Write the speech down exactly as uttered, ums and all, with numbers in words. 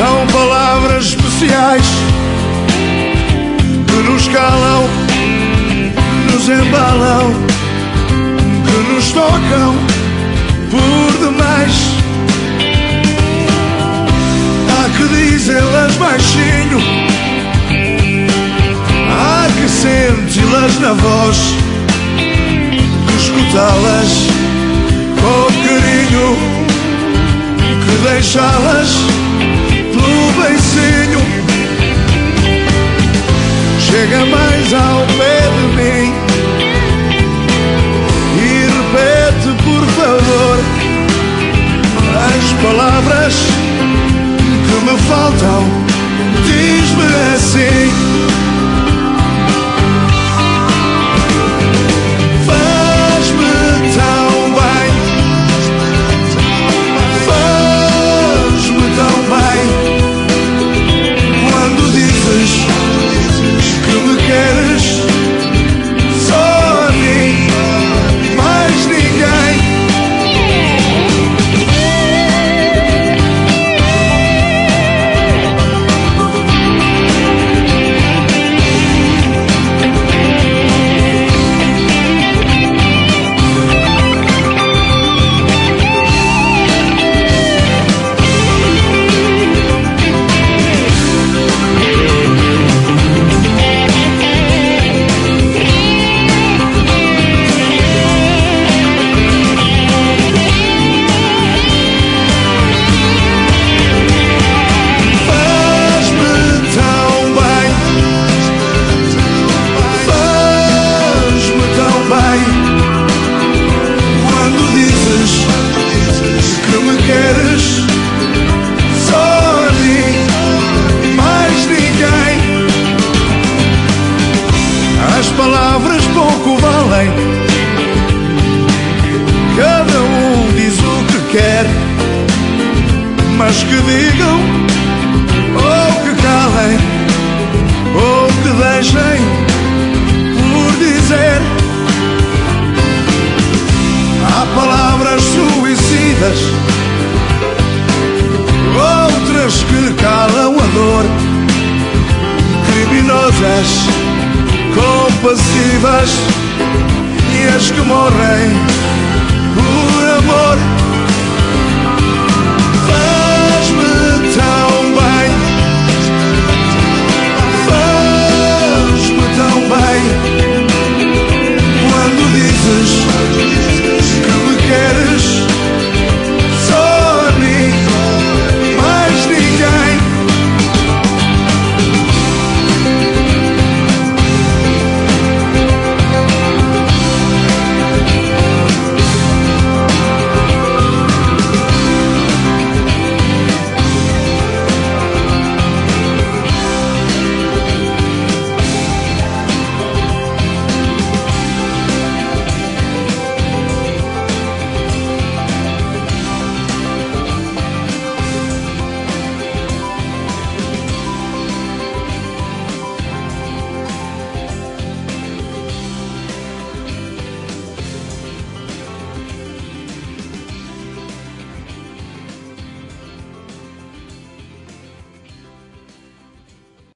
São palavras especiais que nos calam, nos embalam, que nos tocam por demais. Há que dizê-las baixinho, há que senti-las na voz, que escutá-las com carinho, que deixá-las pelo beicinho. Chega mais ao pé de mim e repete, por favor, as palavras que me faltam. Diz-me assim: cada um diz o que quer, mas que digam, ou que calem, ou que deixem por dizer. Há palavras suicidas, outras que calam a dor, criminosas, compassivas, e as que morrem por amor.